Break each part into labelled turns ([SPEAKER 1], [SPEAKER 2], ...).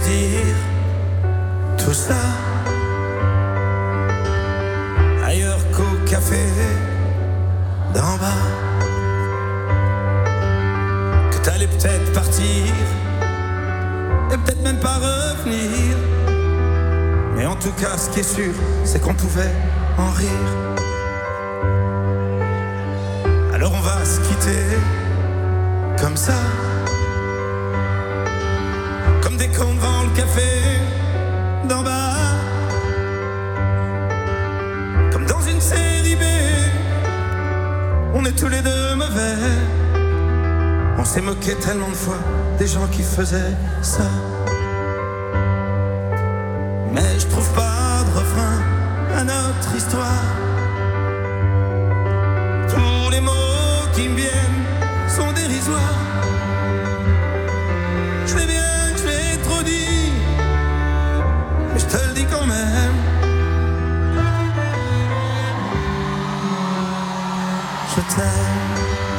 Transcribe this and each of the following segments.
[SPEAKER 1] dire tout ça ailleurs qu'au café d'en bas, que t'allais peut-être partir et peut-être même pas revenir, mais en tout cas ce qui est sûr c'est qu'on pouvait en rire. Alors on va se quitter comme ça, comme des cons devant le café d'en bas, comme dans une série B. On est tous les deux mauvais. On s'est moqué tellement de fois des gens qui faisaient ça. Mais je trouve pas de refrain à notre histoire. Tous les mots qui me viennent sont dérisoires. Je sais bien que je l'ai trop dit, mais je te le dis quand même. Je t'aime.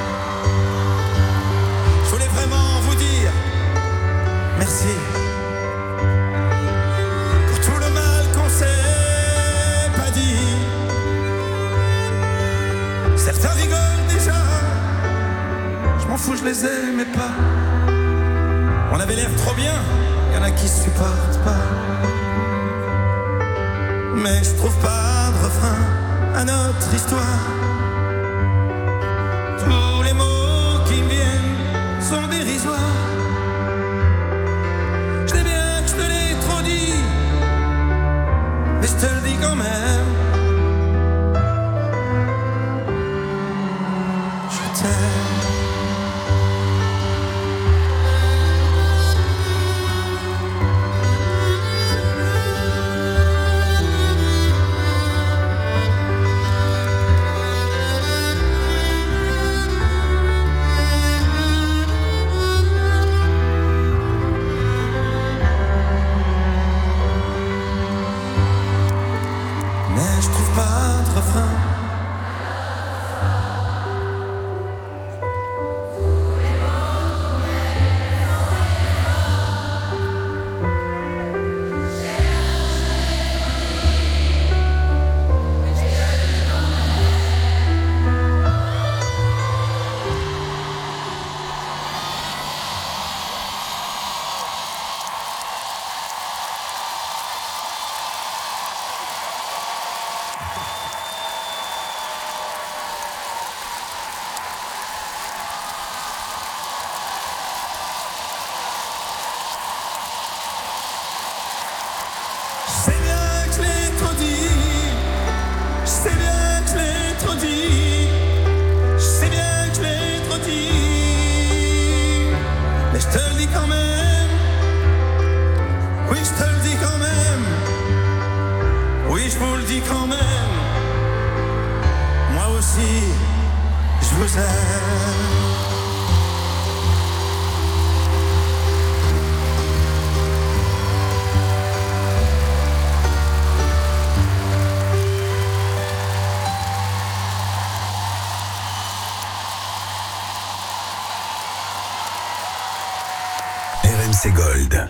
[SPEAKER 1] Je voulais vraiment vous dire merci pour tout le mal qu'on s'est pas dit. Certains rigolent déjà, je m'en fous, je les aimais pas. On avait l'air trop bien, y en a qui supportent pas. Mais je trouve pas de refrain à notre histoire. Tous les mots qui me viennent sont dérisoires. Je sais bien que je te l'ai trop dit, mais je te le dis quand même. Je t'aime.
[SPEAKER 2] RMC Gold.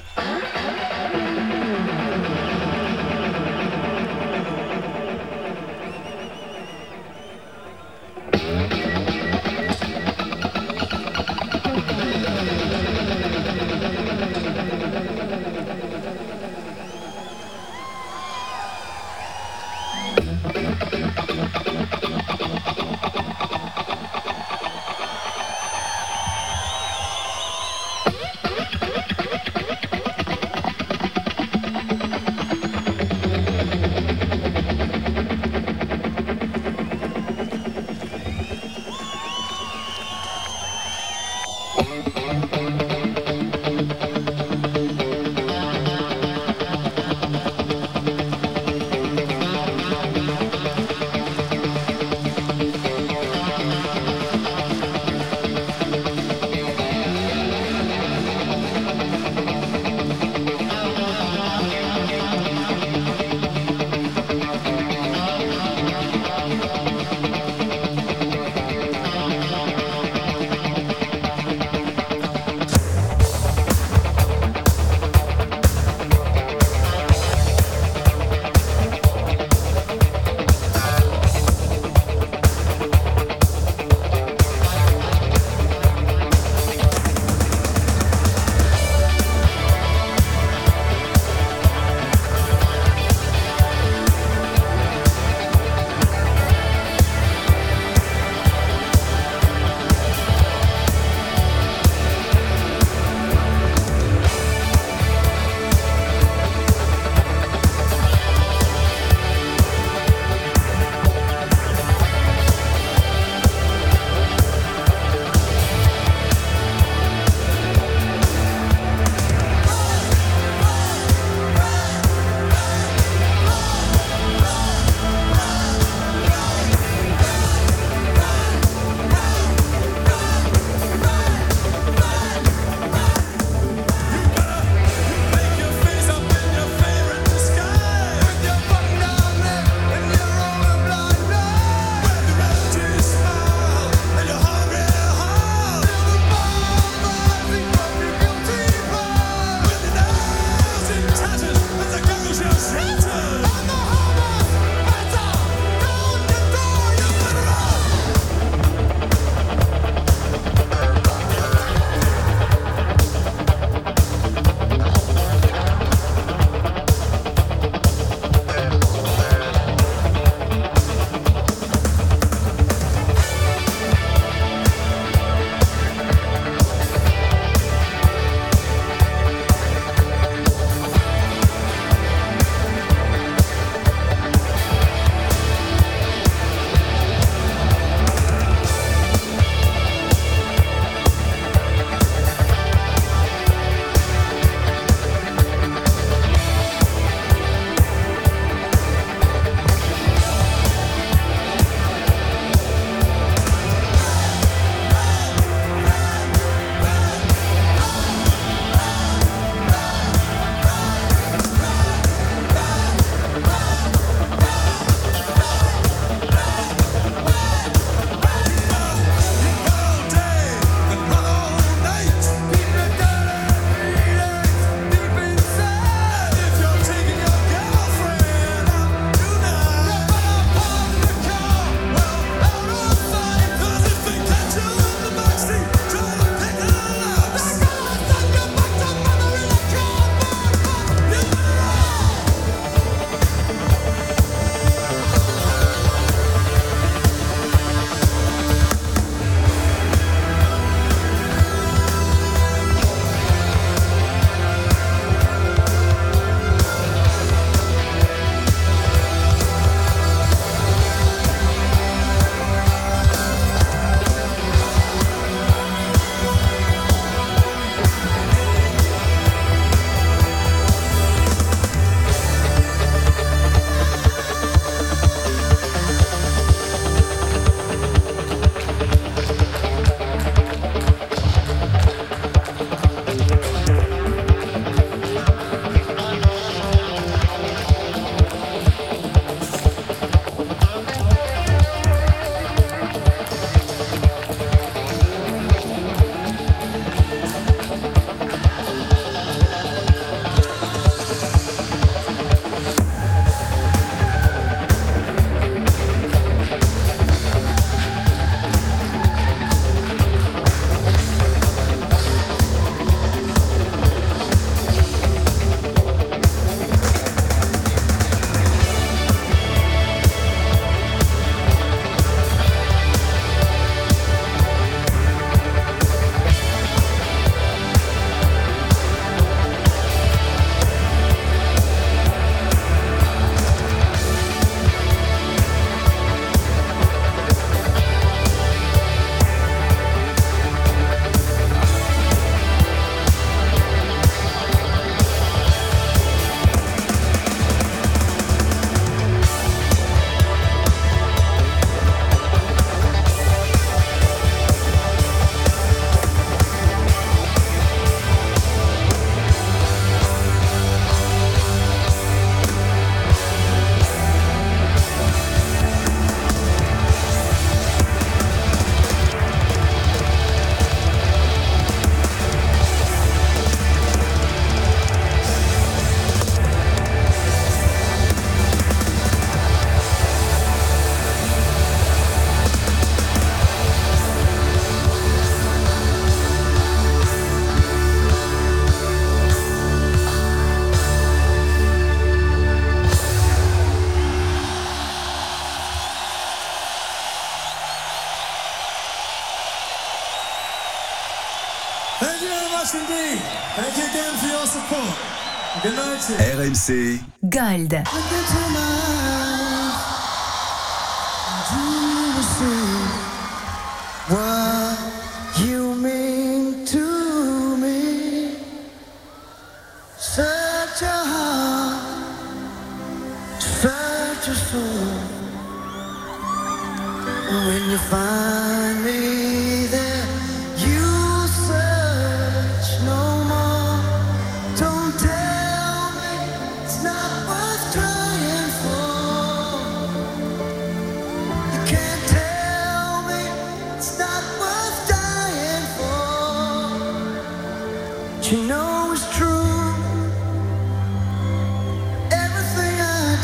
[SPEAKER 3] much indeed. Thank you again for your support. Good night to you.
[SPEAKER 2] RMC
[SPEAKER 4] Gold.
[SPEAKER 1] Look into my eyes, and you will see what you mean to me. Search your heart, search your soul. When you find me there, you search no more. Don't tell me it's not worth trying for. You can't tell me it's not worth dying for. But you know it's true. Everything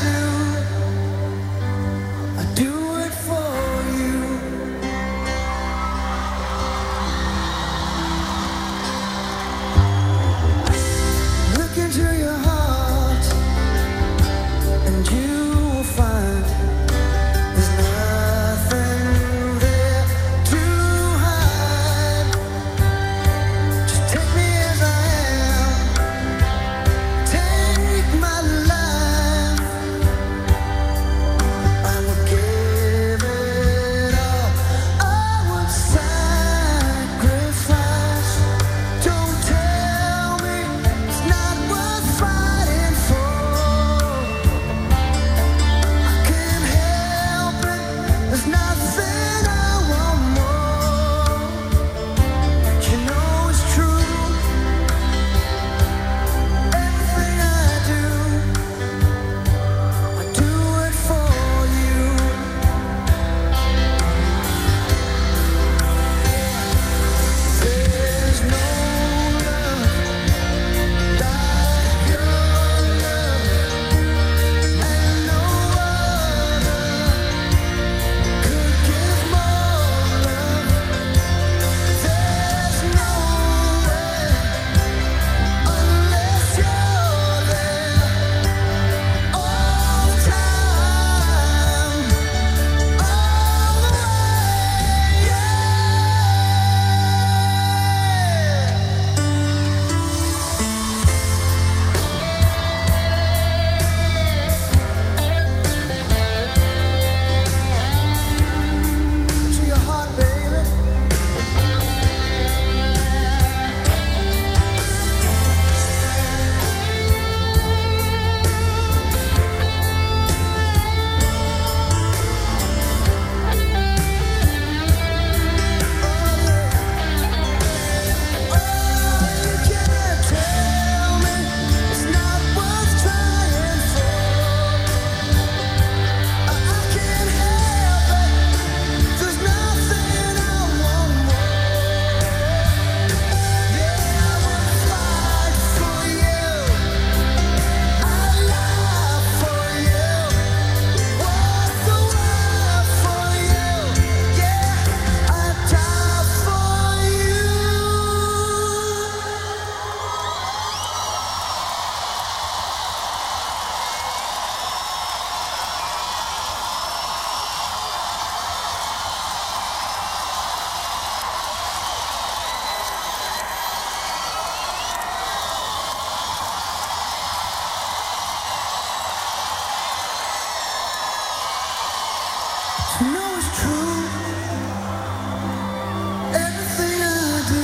[SPEAKER 1] I do it for you. Look into your heart, and you will find there's nothing there to hide. Just take me as I am, take my life. I would give it all, I would sacrifice. Don't tell me it's not worth fighting for. I can't help it, there's nothing I want more. You know it's true, everything I do it for you. There's no love like your love, and no other could give more love. There's nowhere unless you're there all the time, all the way, yeah. To your heart, baby. You can't tell me it's not worth trying for. I can't help it, there's nothing I want more. Yeah, I would fight for you, I lie for you, walk the world for you. Yeah, I die for you. You know it's true, everything I do.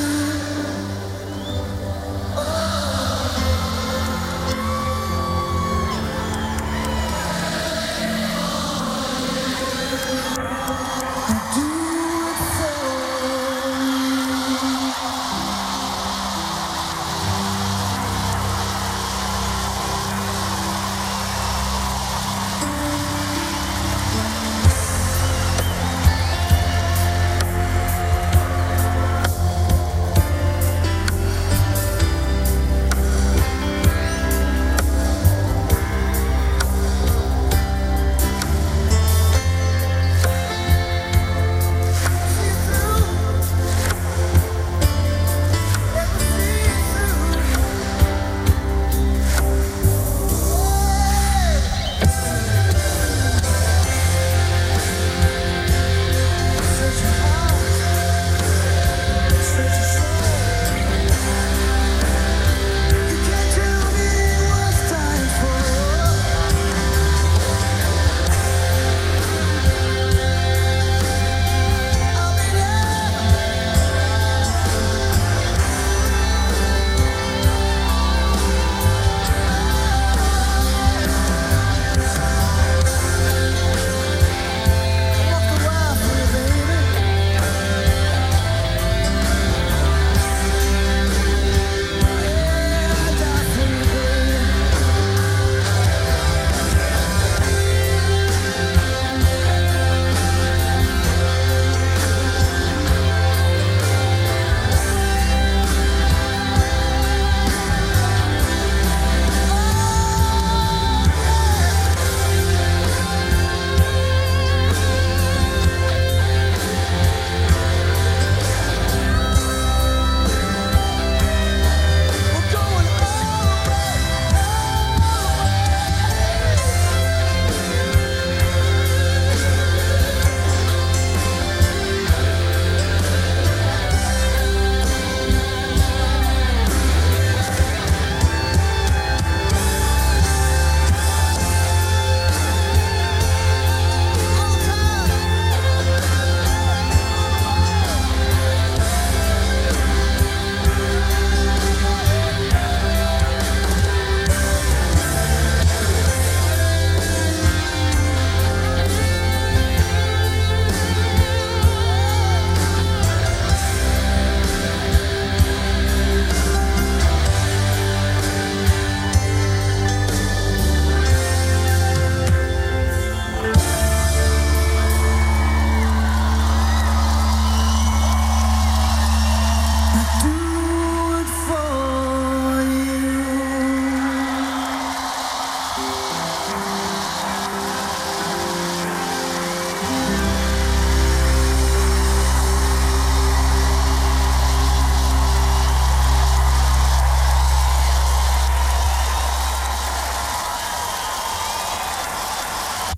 [SPEAKER 1] I do it for you.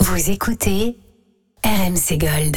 [SPEAKER 4] Vous écoutez RMC Gold.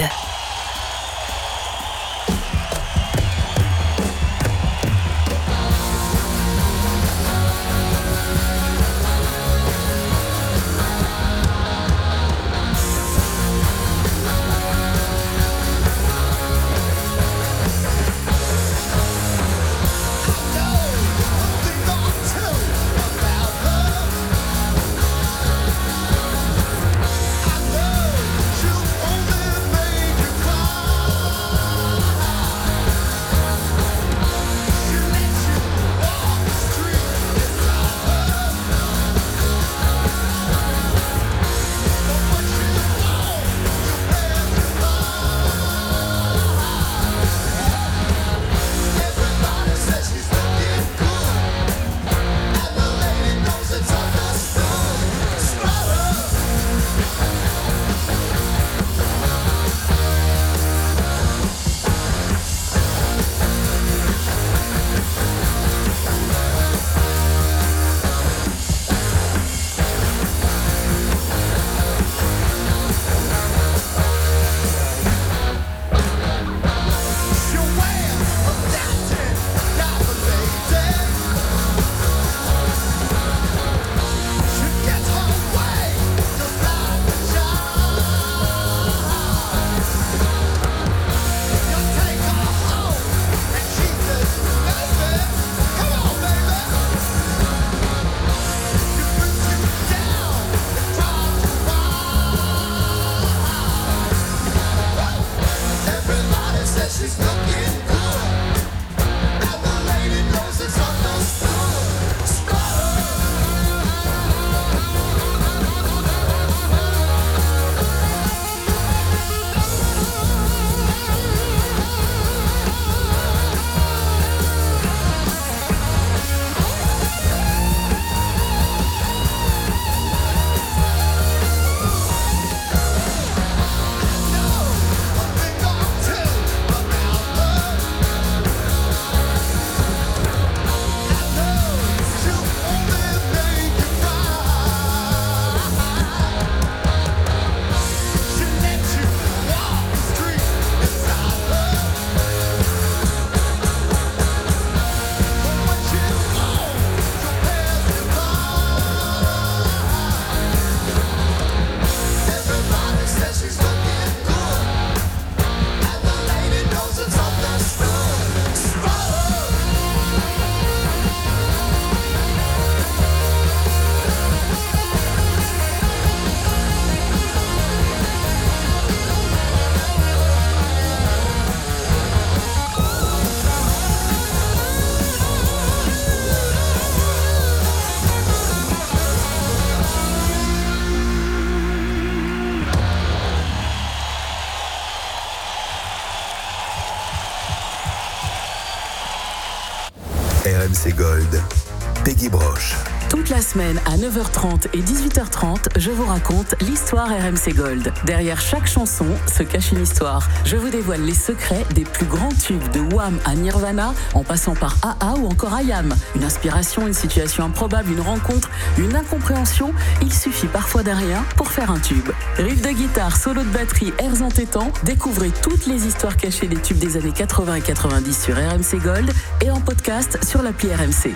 [SPEAKER 2] RMC Gold, Peggy Broche.
[SPEAKER 5] Toute la semaine à 9h30 et 18h30, je vous raconte l'histoire RMC Gold. Derrière chaque chanson se cache une histoire. Je vous dévoile les secrets des plus grands tubes de Wham à Nirvana, en passant par AA ou encore IAM. Une inspiration, une situation improbable, une rencontre, une incompréhension. Il suffit parfois d'un rien pour faire un tube. Riff de guitare, solo de batterie, airs entêtants. Découvrez toutes les histoires cachées des tubes des années 80 et 90 sur RMC Gold et en podcast sur l'appli RMC.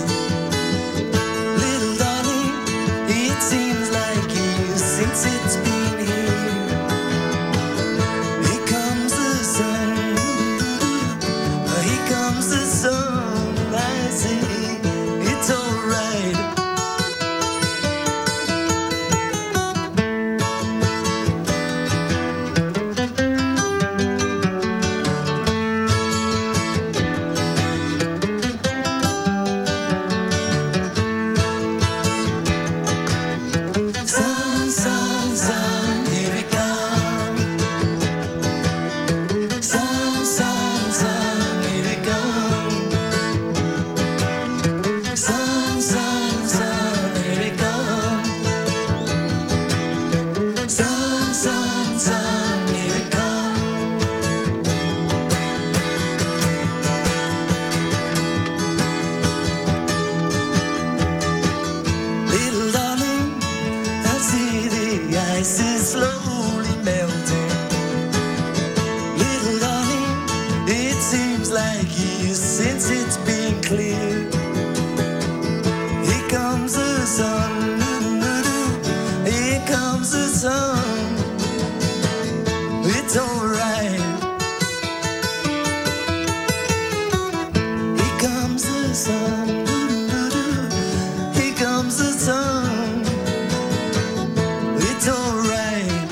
[SPEAKER 1] Little darling, it seems like years since it's been. ice is slowly melting. Little darling, it seems like years since it's been clear. Here comes the sun, here comes the sun. It's alright. Here comes the sun, here comes the sun. It's alright.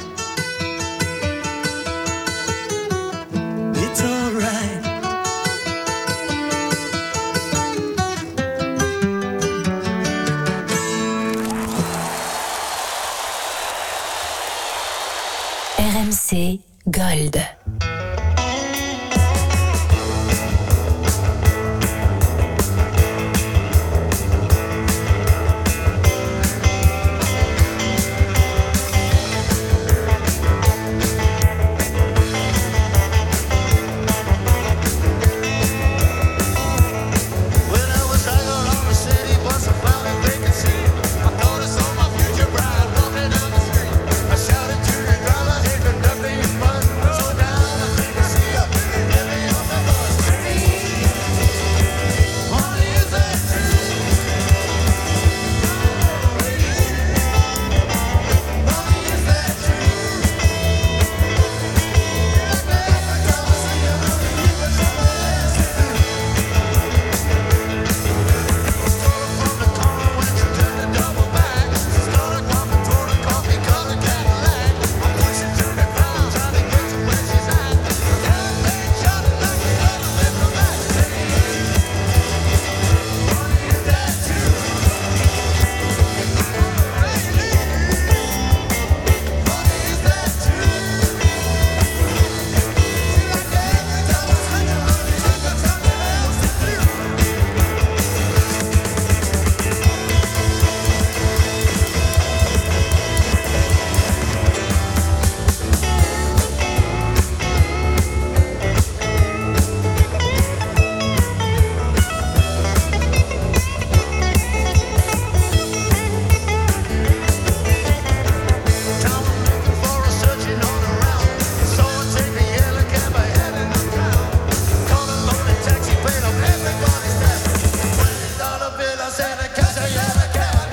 [SPEAKER 1] It's alright.
[SPEAKER 4] RMC Gold.
[SPEAKER 1] When I was hanging on the city bus, I found a vacancy. I thought I saw my future bride walking down the street. I shouted to the driver, "Hey, conductor, you must slow down. I think I see a pretty lady on the bus." Honey, is that true? Honey, is that true? Every time I see you, honey, you got something else to do. From the corner when you turn the double back, started walking toward a coffee colored Cadillac. I'm pushing through the crowd, trying to get to where she's at. Everything shouting like the other live from that city. Honey, is that true? Honey, is that true? Like every time I see you, honey, you got something else to do. Town looking for a searching all around. So I take a yellow cab heading uptown. Called a loaded taxi, paid off everybody's tab. $20 bill, I said I catch a yellow cab.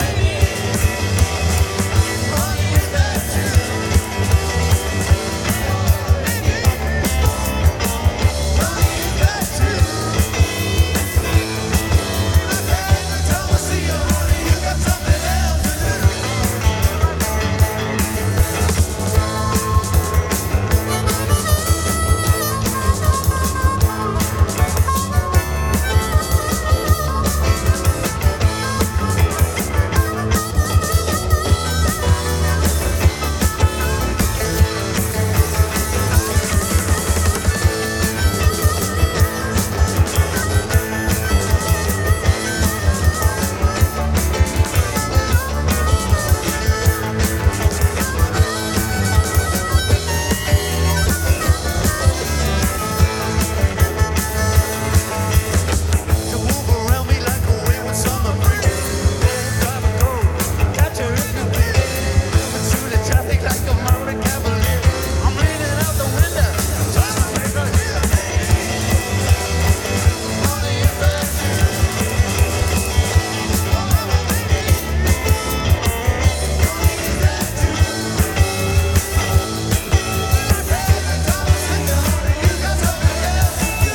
[SPEAKER 1] Honey, is that true? Honey, is that true? Every time I see you, honey, you got something else to do. To move around me like a wayward summer breeze. Drive a cold, catch her if you please. Moving through the traffic like a mountain cavalier. I'm leaning out the window, trying to make her hear me. Honey, is that true? Honey, is that true? Every time I see you, honey, you got something else to do.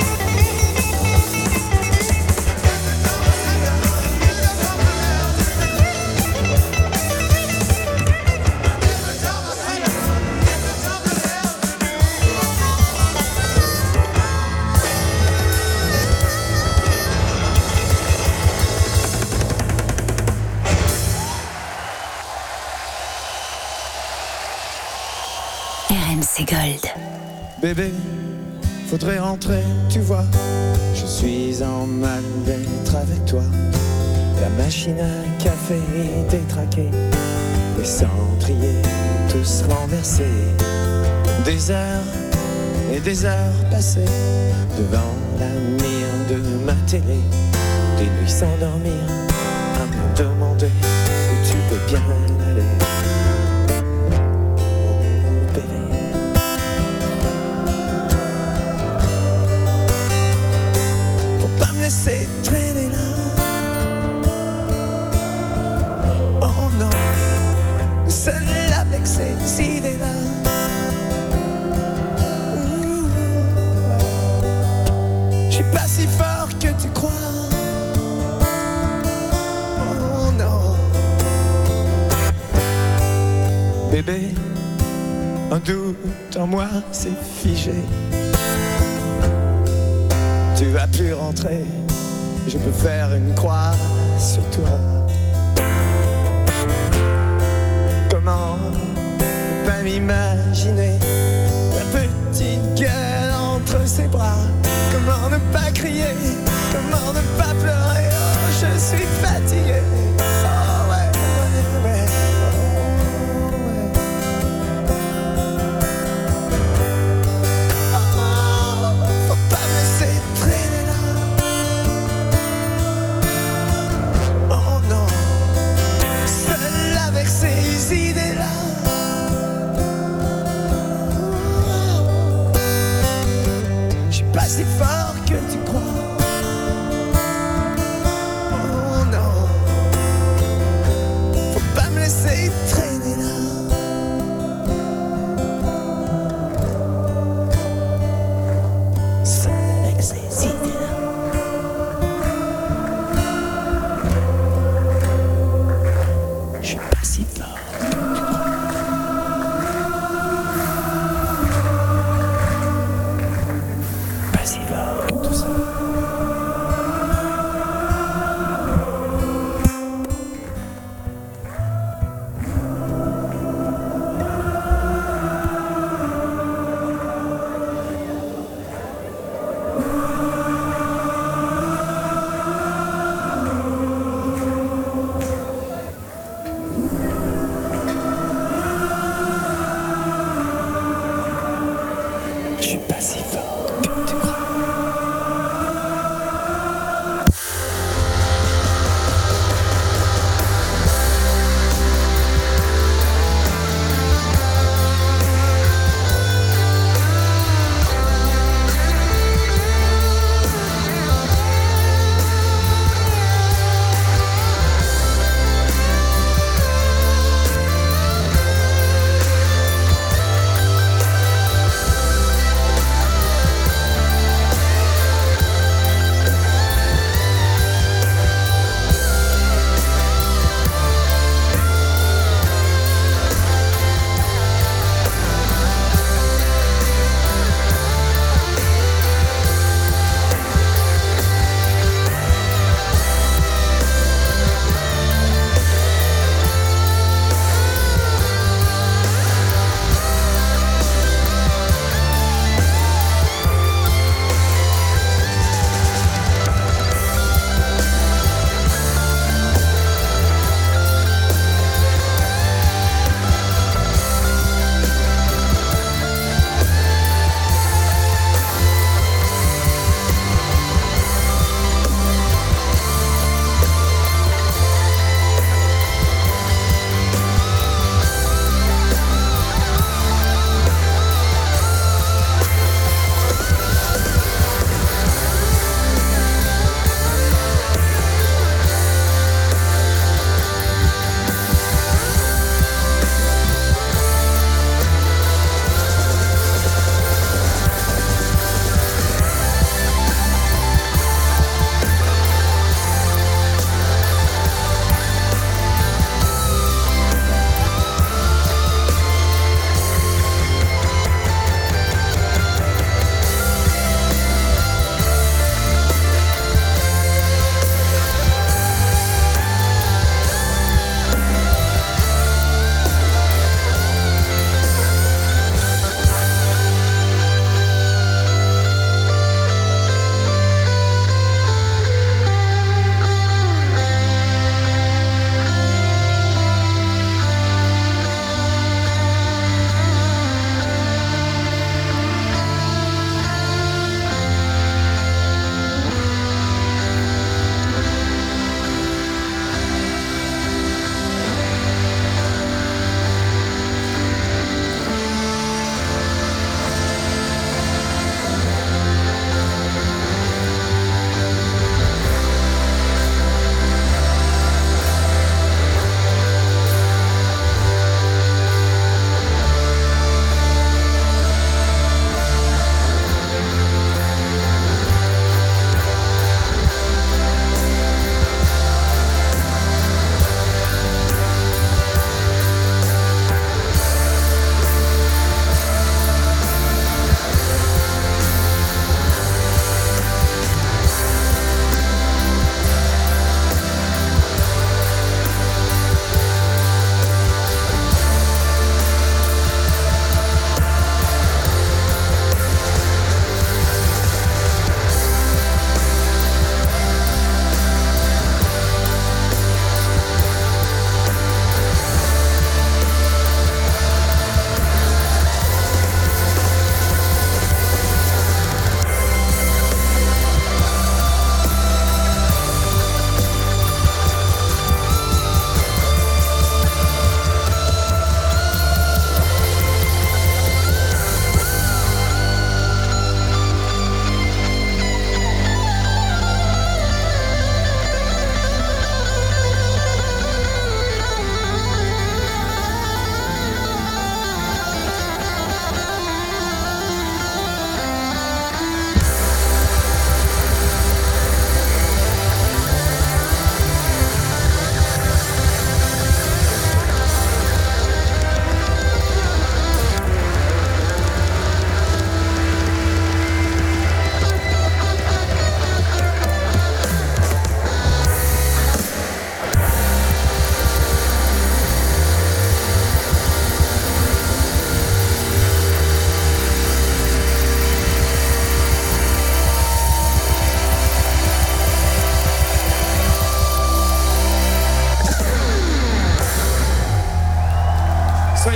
[SPEAKER 4] RMC Gold.
[SPEAKER 6] Bébé, faudrait rentrer, tu vois. Je suis en mal-être avec toi. La machine à café est détraquée. Les cendriers tous renversés. Des heures et des heures passées devant la mire de ma télé. Des nuits sans dormir, à me demander où tu peux bien aller. seul avec ces idées-là. Je suis pas si fort que tu crois. Oh non. Bébé, un doute en moi s'est figé. Tu vas plus rentrer, je peux faire une croix sur toi. Comment ne pas m'imaginer la petite gueule entre ses bras? Comment ne pas crier? Comment ne pas pleurer? Oh, je suis fatigué. Oh ouais, ouais, ouais. Ces idées-là, je suis pas si fort que tu crois. Oh non.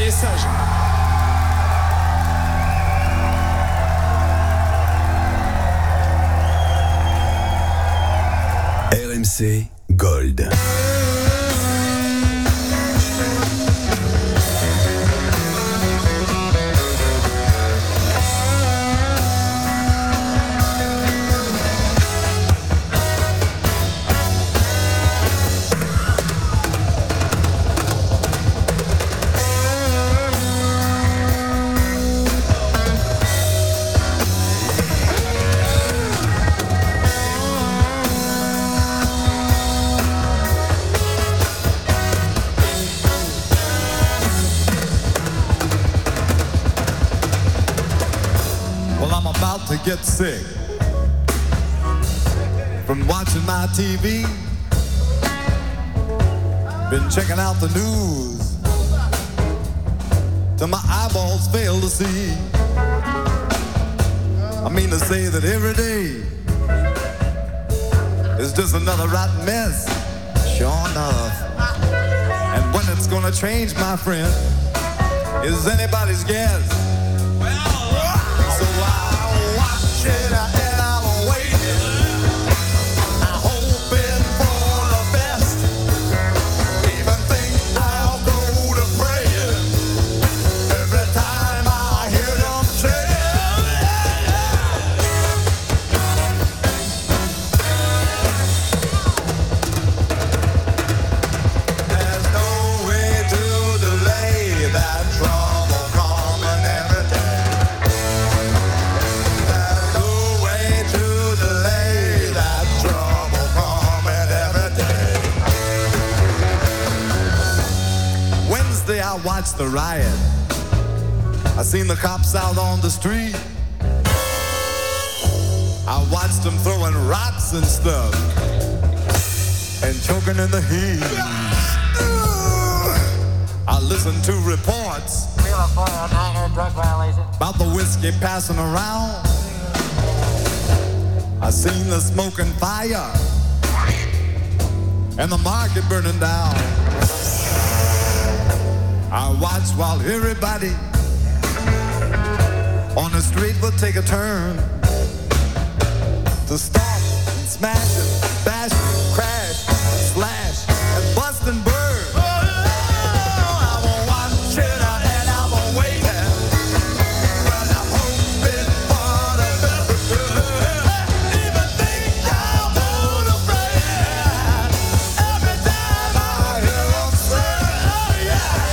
[SPEAKER 3] Soyez sages.
[SPEAKER 2] RMC Gold.
[SPEAKER 7] To get sick from watching my TV, been checking out the news till my eyeballs fail to see. I mean to say that every day is just another rotten mess, sure enough. And when it's gonna change, my friend, is anybody's guess. So and I'm waiting, I'm hoping for the best. Even think I'll go to praying every time I hear them say, there's no way to delay that trouble coming every day. I watched the riot. I seen the cops out on the street. I watched them throwing rocks and stuff and choking in the heat. I listened to reports about the whiskey passing around. I seen the smoke and fire and the market burning down. I watch while everybody on the street will take a turn to stomp and smash and bash and crash and slash and bust and burn. I'm gonna watch it and I'm gonna wait, but I'm hoping for the best. Even think I'm gonna pray every time I hear them say, yeah.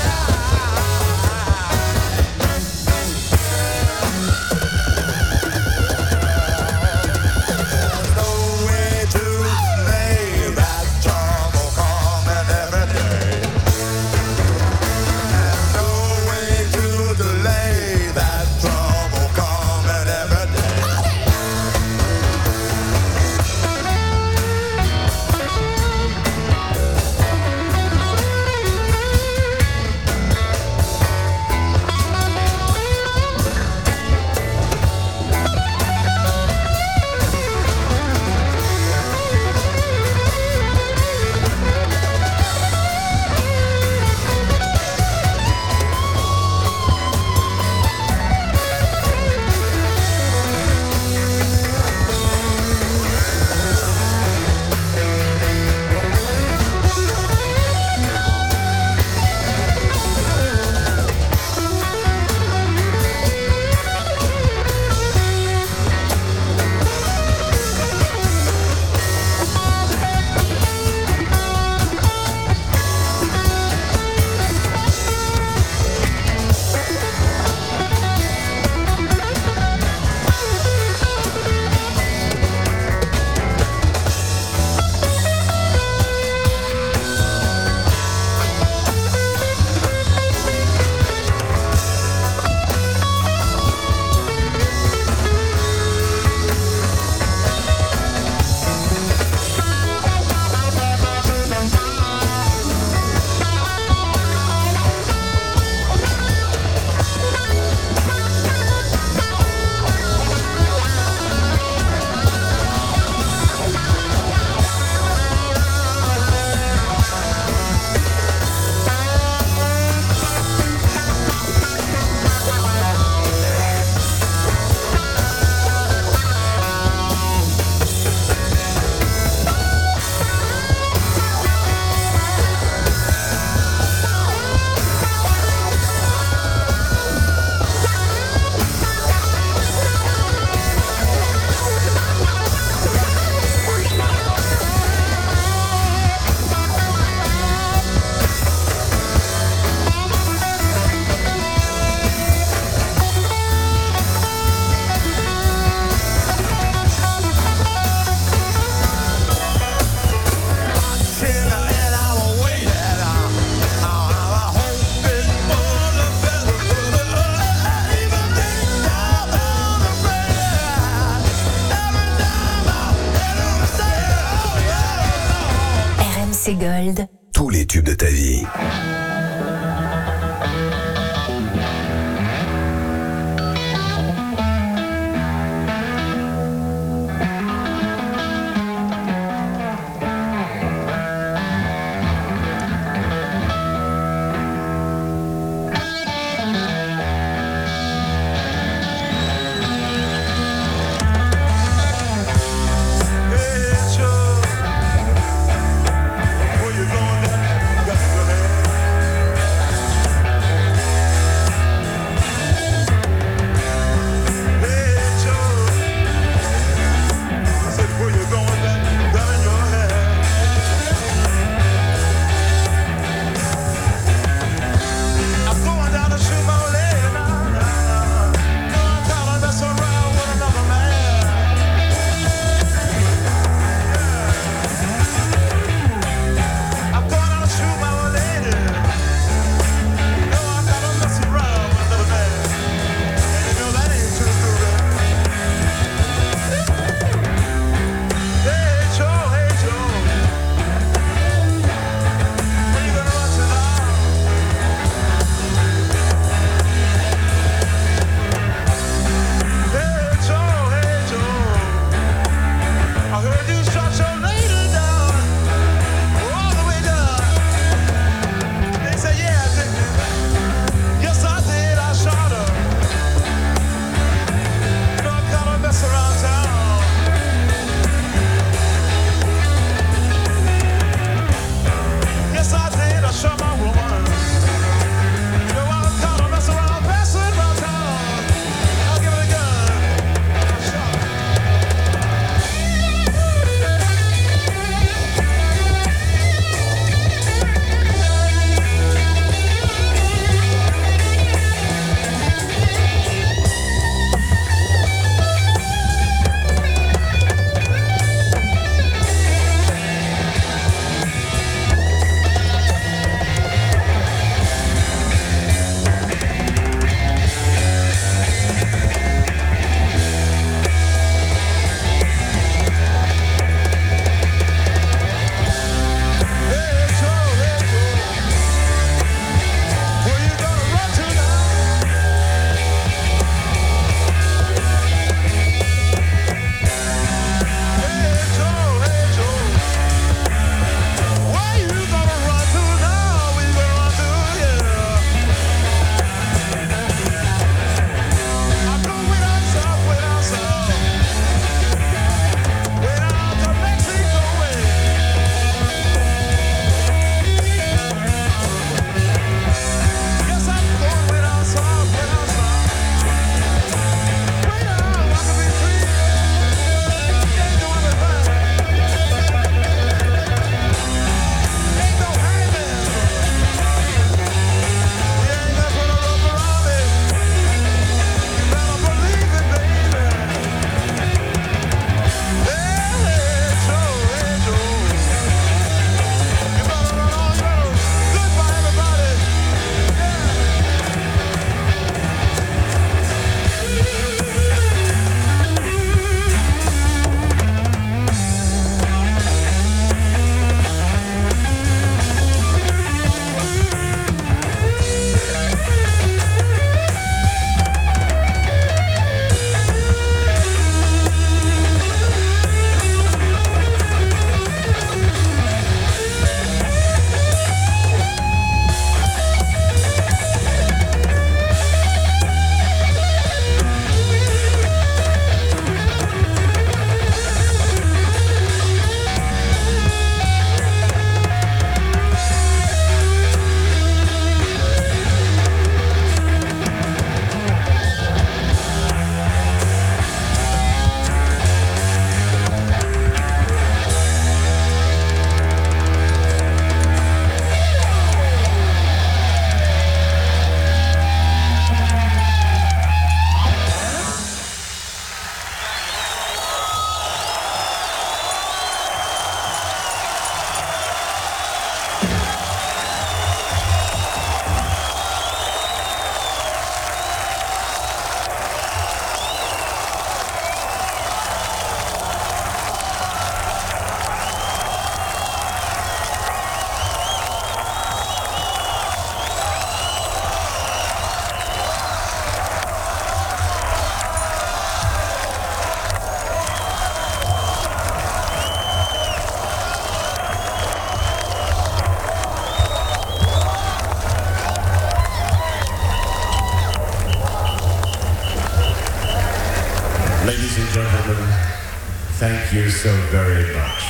[SPEAKER 3] Ladies and gentlemen, thank you so very much.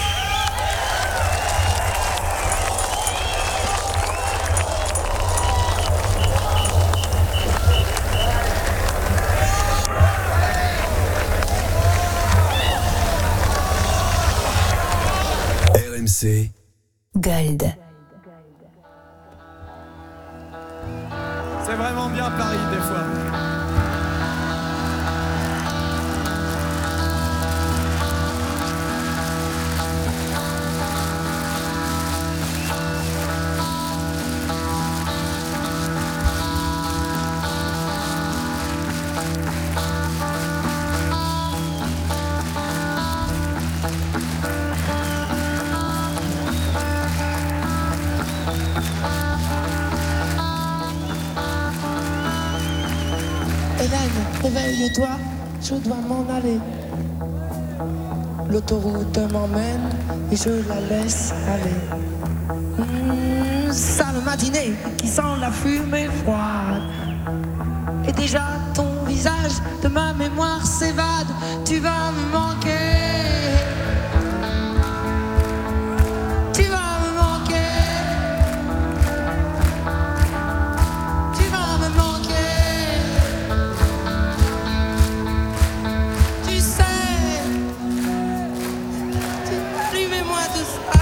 [SPEAKER 2] RMC
[SPEAKER 4] Gold.
[SPEAKER 8] C'est vraiment bien Paris des fois.
[SPEAKER 9] Hélène, réveille-toi, je dois m'en aller. L'autoroute m'emmène et je la laisse aller. Sale matinée qui sent la fumée froide. Et déjà ton visage de ma mémoire s'évade. Tu vas me manquer. Tu vas me manquer. Tu vas me manquer. Tu sais, allumez-moi tout ça.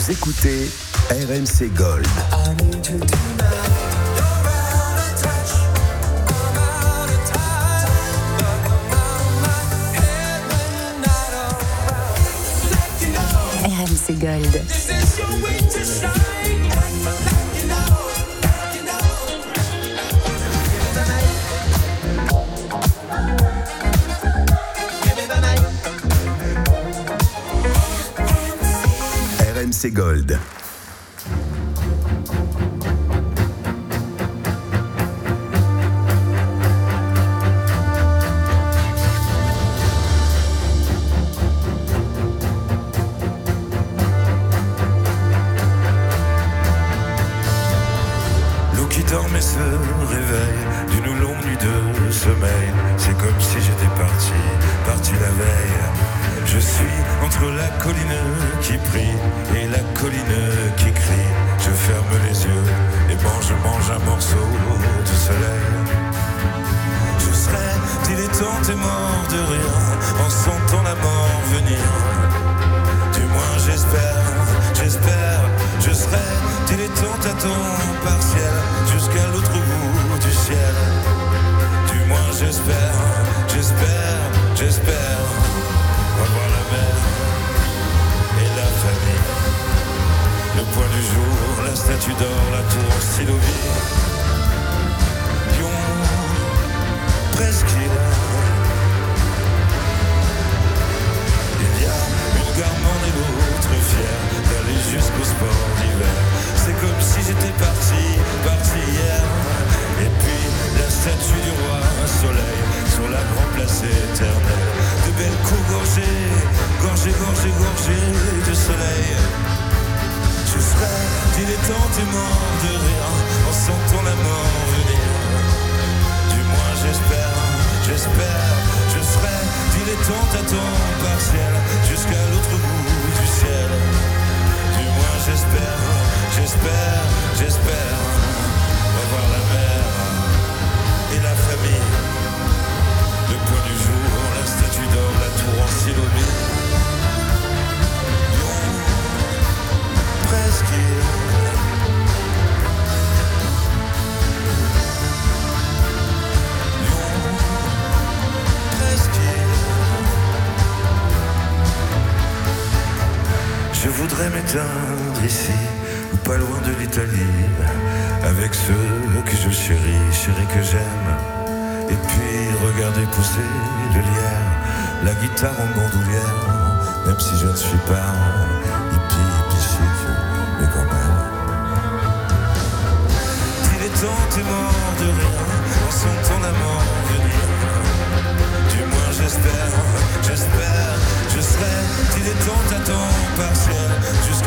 [SPEAKER 2] Vous écoutez RMC Gold.
[SPEAKER 4] RMC Gold.
[SPEAKER 2] RMC Gold.
[SPEAKER 8] L'eau qui dormait se réveille d'une longue nuit de sommeil. C'est comme si j'étais parti la veille. Je suis entre la colline qui prie et la colline qui crie. Je ferme les yeux et je mange un morceau de soleil. Je serai dilettante et mort de rire en sentant la mort venir. Du moins j'espère, je serai dilettante à temps partiel jusqu'à l'autre bout du ciel. Du moins j'espère revoir la mer et la famille. Le point du jour, la statue d'or, la tour en stylovie. Lyon, presqu'île. Il y a une gourmande et l'autre fière d'aller jusqu'au sport d'hiver. C'est comme si j'étais parti hier. Et puis la statue du roi soleil sur la grande place éternelle. De belles coups gorgées de soleil. Je serai dilettante et mort de rire en sentant la mort venir. Du moins j'espère, je serai dilettante à temps partiel jusqu'à l'autre bout du ciel. Du moins j'espère revoir la mer et la famille. Le point du jour, la statue d'or, la tour en stylovie. Lyon, presqu'île. Lyon, presqu'île. Je voudrais m'éteindre ici, ou pas loin de l'Italie, avec ceux que je chéris que j'aime. Et puis regarder pousser le lierre, la guitare en bandoulière, même si je ne suis pas hippie chic, mais quand même. Dilettante et mort de rien, en sentant la mort venir. Du moins j'espère, je serai dilettante à temps partiel, jusqu'à